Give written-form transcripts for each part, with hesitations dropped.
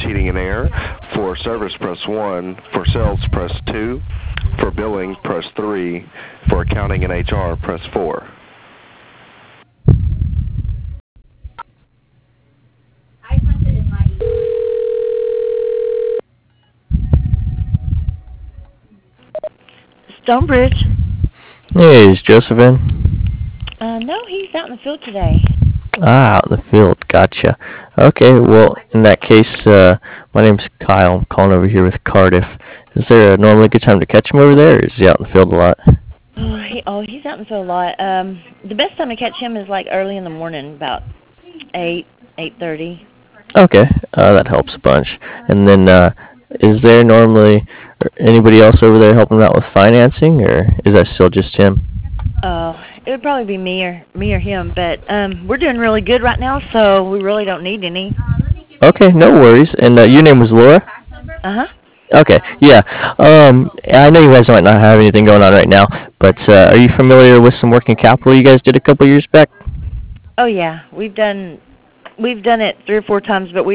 Heating and Air. For service, press 1. For sales, press 2. For billing, press 3. For accounting and HR, press 4. Stonebridge. Hey, is Joseph in? No, he's out in the field today. Ah, out in the field. Gotcha. Okay, well, in that case, my name's Kyle. I'm calling over here with Cardiff. Is there a normally good time to catch him over there, or is he out in the field a lot? He's out in the field a lot. The best time to catch him is like early in the morning, about 8:30. Okay, that helps a bunch. And then, is there normally anybody else over there helping out with financing, or is that still just him? It would probably be me or him, but we're doing really good right now, so we really don't need any. Okay, no worries. And your name was Laura? Uh-huh. Okay, yeah. I know you guys might not have anything going on right now, but are you familiar with some working capital you guys did a couple years back? Oh yeah, we've done it 3 or 4 times, but we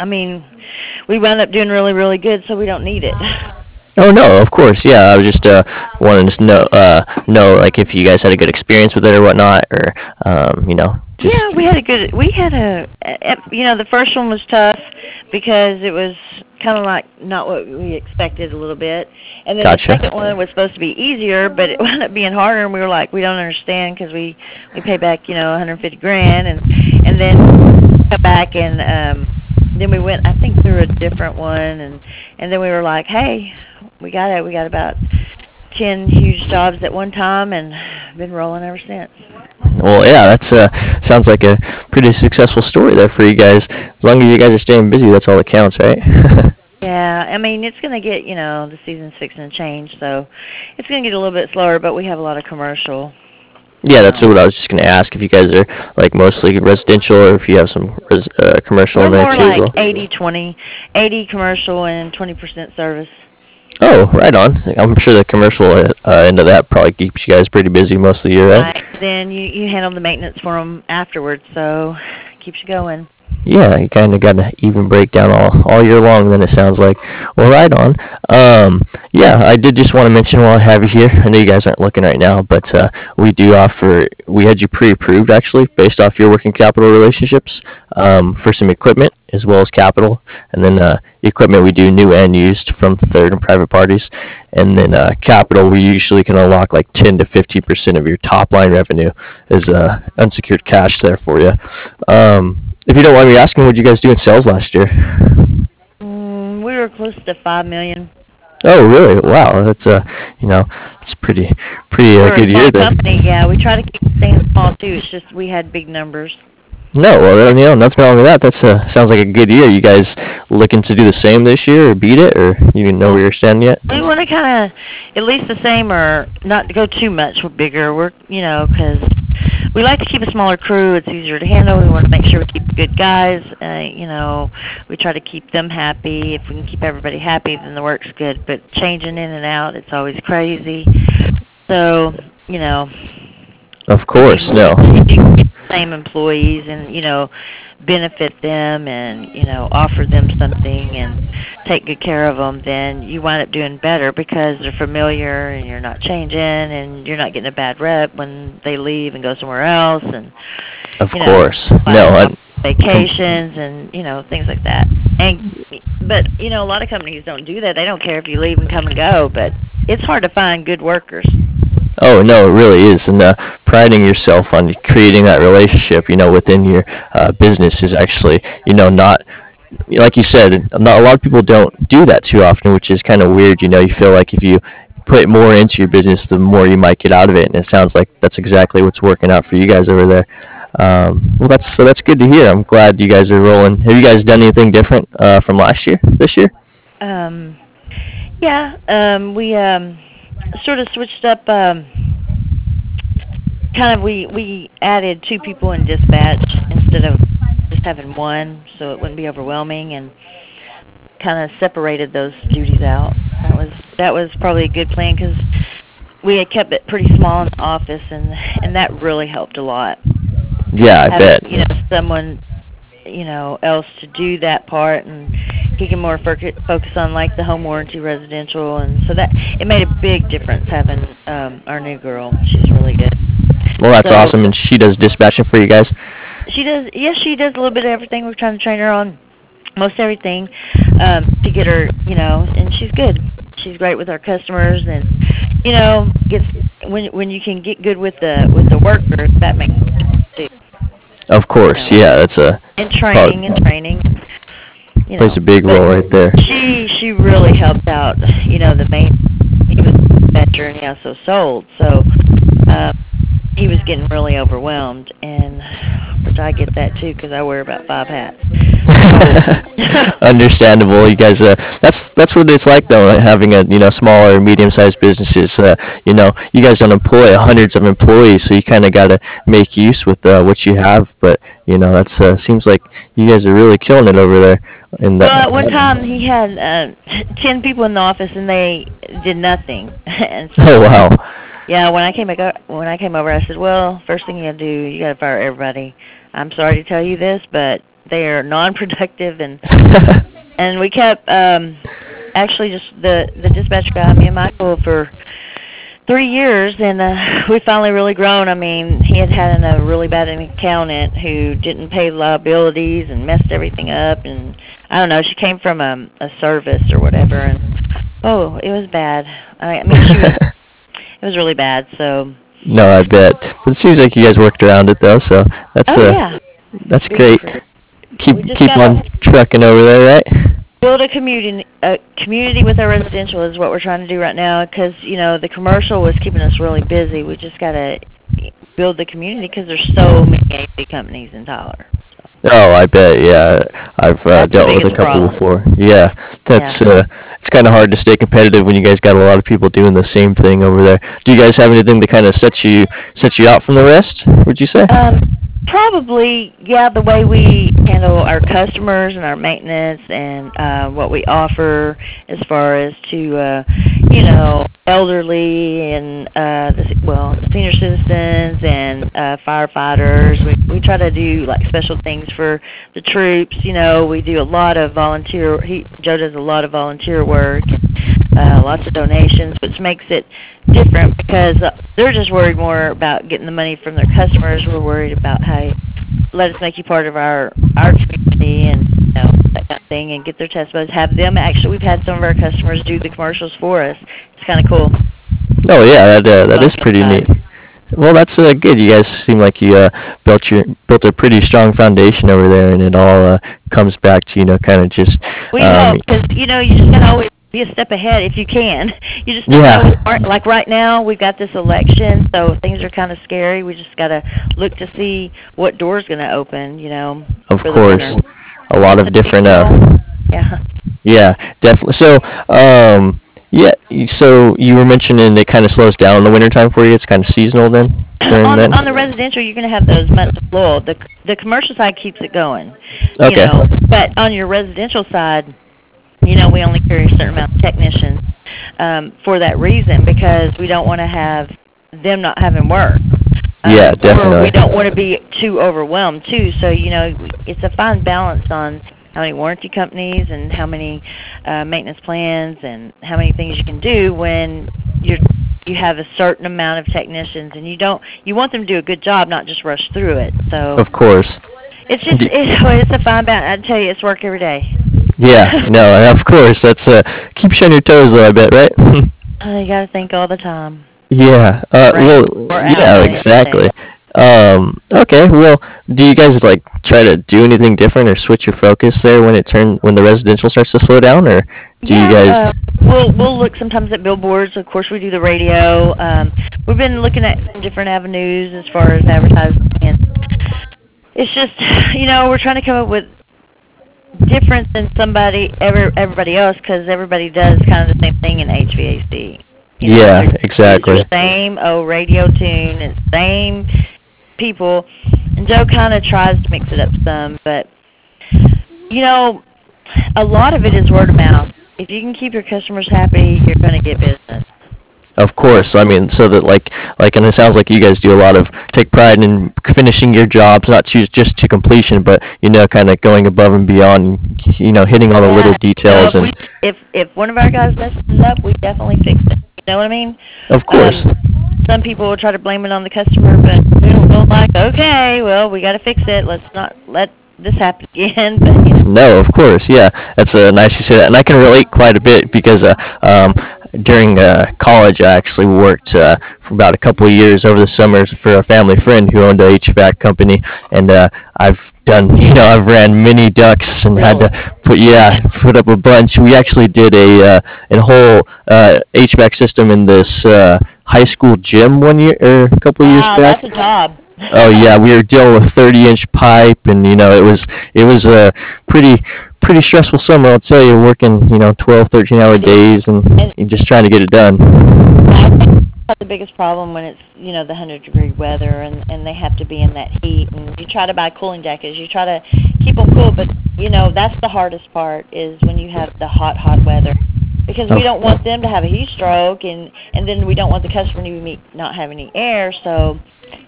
wound up doing really, really good, so we don't need it. Oh no, of course, yeah. I was just wanting to know like if you guys had a good experience with it or whatnot, or Just... Yeah, we had the first one was tough because it was kind of like not what we expected a little bit, and then Gotcha. The second one was supposed to be easier, but it wound up being harder, and we were like, we don't understand because we pay back $150,000, and then come back and then we went I think through a different one, and then we were like, hey, we got about 10 huge jobs at one time, and been rolling ever since. Well, yeah, that sounds like a pretty successful story there for you guys. As long as you guys are staying busy, that's all that counts, right? Yeah, it's going to get, the season's fixing to change, so it's going to get a little bit slower, but we have a lot of commercial. Yeah, that's what I was just going to ask, if you guys are, like, mostly residential or if you have some commercial in there, too. We're more like 80-20, 80 commercial and 20% service. Oh, right on. I'm sure the commercial end of that probably keeps you guys pretty busy most of the year, right? Right. Then you handle the maintenance for them afterwards, so it keeps you going. Yeah, you kind of got an even breakdown all year long, then it sounds like. Well, right on. Yeah, I did just want to mention while I have you here, I know you guys aren't looking right now, but we had you pre-approved, actually, based off your working capital relationships, for some equipment as well as capital. And then the equipment we do new and used from third and private parties. And then capital, we usually can unlock like 10 to 50% of your top line revenue as unsecured cash there for you. If you don't mind me asking, what did you guys do in sales last year? We were close to $5 million. Oh, really? Wow, that's it's pretty good year there. Company, yeah. We try to keep things small too. It's just we had big numbers. No, well, nothing wrong with that. That sounds like a good year. You guys looking to do the same this year, or beat it, or you didn't know where you're standing yet? We want to kind of at least the same, or not to go too much bigger. We're because we like to keep a smaller crew. It's easier to handle. We want to make sure we keep good guys. We try to keep them happy. If we can keep everybody happy, then the work's good. But changing in and out, it's always crazy. So, Of course, no. Same employees and, benefit them and, offer them something and take good care of them, then you wind up doing better because they're familiar and you're not changing and you're not getting a bad rep when they leave and go somewhere else. And of course. No, vacations and, things like that. But a lot of companies don't do that. They don't care if you leave and come and go, but it's hard to find good workers. Oh, no, it really is. And priding yourself on creating that relationship, within your business is actually, not, like you said, not a lot of people don't do that too often, which is kind of weird. You feel like if you put more into your business, the more you might get out of it. And it sounds like that's exactly what's working out for you guys over there. Well, that's good to hear. I'm glad you guys are rolling. Have you guys done anything different from this year? Yeah, we sort of switched up. We added 2 people in dispatch instead of just having one, so it wouldn't be overwhelming, and kind of separated those duties out. That was probably a good plan because we had kept it pretty small in the office, and that really helped a lot. Yeah, I bet. Someone else to do that part, and he can more focus on like the home warranty residential, and so that it made a big difference having our new girl. She's really good. Well, that's awesome, and she does dispatching for you guys? She does. Yes, she does a little bit of everything. We're trying to train her on most everything to get her, and she's good. She's great with our customers, and gets when you can get good with the workers, that makes sense too. Of course, yeah, that's a and training. Plays a big role right there. She really helped out. The main he was a dispatcher and he also sold, so he was getting really overwhelmed, and which I get that too because I wear about 5 hats. Understandable. You guys, that's what it's like though, having a smaller, medium-sized businesses. You guys don't employ hundreds of employees, so you kind of got to make use with what you have. But that's seems like you guys are really killing it over there. Well, at one time he had 10 people in the office and they did nothing. And so, oh wow. Yeah, when I came over, I said, well, first thing you got to do, you got to fire everybody. I'm sorry to tell you this, but they are non-productive, and we kept actually just the dispatch guy, me and Michael, for 3 years, and we finally really grown. I mean, he had a really bad accountant who didn't pay liabilities and messed everything up, and I don't know. She came from a service or whatever, and it was bad. I mean, it was really bad. So. No, I bet. But it seems like you guys worked around it though, so that's that's great. Keep on trucking over there, right? Build a community with our residential is what we're trying to do right now, because the commercial was keeping us really busy. We just got to build the community because there's so many AC companies in Tyler. Oh, I bet. Yeah, I've dealt with a couple before. Yeah, that's it's kind of hard to stay competitive when you guys got a lot of people doing the same thing over there. Do you guys have anything that kind of sets you out from the rest? Would you say? Probably, yeah. The way we handle our customers and our maintenance and what we offer as far as to elderly and senior citizens and firefighters. We try to do like special things for the troops. We do a lot of volunteer. Joe does a lot of volunteer work, and lots of donations, which makes it different because they're just worried more about getting the money from their customers. We're worried about, hey, let us make you part of our community and that kind of thing, and get their testimonies. Have them actually. We've had some of our customers do the commercials for us. It's kind of cool. Oh yeah, that is pretty neat. Well, that's good. You guys seem like you built a pretty strong foundation over there, and it all comes back to kind of just. We hope, because you just gotta always be a step ahead if you can. You just like right now we've got this election, so things are kind of scary. We just gotta look to see what door's gonna open. Of course, a lot of different. Yeah. Yeah, definitely. So, yeah. So you were mentioning it kind of slows down in the wintertime for you. It's kind of seasonal then. On the residential, you're going to have those months of lull. The commercial side keeps it going. Okay. But on your residential side, we only carry a certain amount of technicians for that reason, because we don't want to have them not having work. Yeah, definitely. Or we don't want to be too overwhelmed too. So it's a fine balance on how many warranty companies and how many maintenance plans and how many things you can do when you have a certain amount of technicians, and you want them to do a good job, not just rush through it. So of course, it's a fine balance. I tell you, it's work every day. Yeah, no, of course. That's keeps you on your toes, though, I bet, right? You got to think all the time. Yeah. Yeah, exactly. Okay. Well, do you guys try to do anything different or switch your focus there when the residential starts to slow down, or do you guys? We'll look sometimes at billboards. Of course, we do the radio. We've been looking at some different avenues as far as advertising, and it's just we're trying to come up with difference than everybody else, because everybody does kind of the same thing in HVAC. Yeah, exactly. It's the same radio tune, it's the same people, and Joe kind of tries to mix it up some, but a lot of it is word of mouth. If you can keep your customers happy, you're going to get business. Of course. I mean, so that and it sounds like you guys do a lot of take pride in finishing your jobs, not just to completion, but kind of going above and beyond, hitting all the little Yeah. details So and. if one of our guys messes up, we definitely fix it. You know what I mean? Of course. Some people will try to blame it on the customer, but we'll like, okay, well, we got to fix it. Let's not let this happen again. But No, of course, yeah. That's nice you say that, and I can relate quite a bit because during college I actually worked for about a couple of years over the summers for a family friend who owned a HVAC company, and I've done, I've ran mini ducts and had to put up a bunch. We actually did a whole HVAC system in this high school gym one year or a couple of years wow, back. that's a job. Oh yeah, we were dealing with 30-inch pipe, and it was a pretty stressful summer. I'll tell you, working 12, 13-hour days, and just trying to get it done. I think that's the biggest problem when it's the 100-degree weather and they have to be in that heat. And you try to buy cooling jackets, you try to keep them cool, but that's the hardest part is when you have the hot weather. Because we don't want them to have a heat stroke, and then we don't want the customer to not have any air. So,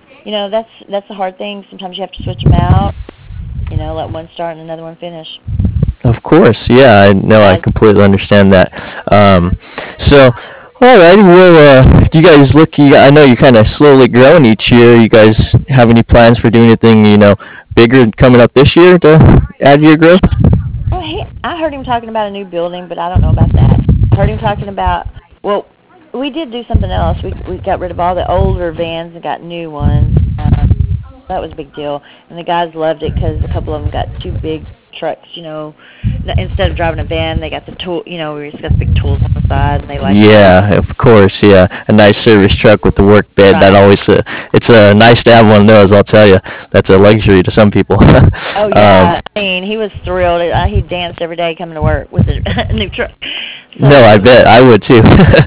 that's the hard thing. Sometimes you have to switch them out. Let one start and another one finish. Of course, yeah, I know, I completely understand that. So, all right, well, you guys I know you're kind of slowly growing each year. You guys have any plans for doing anything, bigger coming up this year to add to your growth? Well, I heard him talking about a new building, but I don't know about that. I heard him talking about, well, we did do something else. We got rid of all the older vans and got new ones. That was a big deal. And the guys loved it because a couple of them got two big trucks, Instead of driving a van, they got the tool, we just got the big tools on the side, and they like Yeah, of course, yeah. A nice service truck with the work bed. Right. That always, it's nice to have one of those, I'll tell you. That's a luxury to some people. Oh, yeah. I mean, he was thrilled. He danced every day coming to work with a new truck. So, No, I bet. I would too.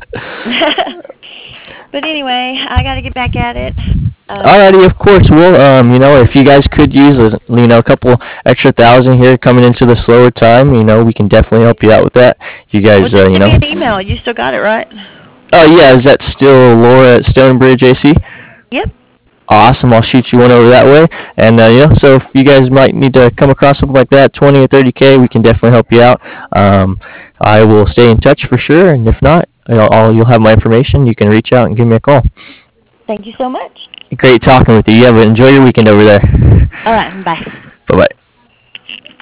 But anyway, I got to get back at it. Alrighty, of course. Well, if you guys could use a couple extra thousand here coming into the slower time, we can definitely help you out with that. You guys, Well, just send me an email. You still got it, right? Oh yeah, is that still Laura at Stonebridge AC? Yep. Awesome. I'll shoot you one over that way. And so if you guys might need to come across something like that, 20 or 30K, we can definitely help you out. I will stay in touch for sure, and if not, you'll have my information. You can reach out and give me a call. Thank you so much. Great talking with you. Enjoy your weekend over there. All right. Bye. Bye bye.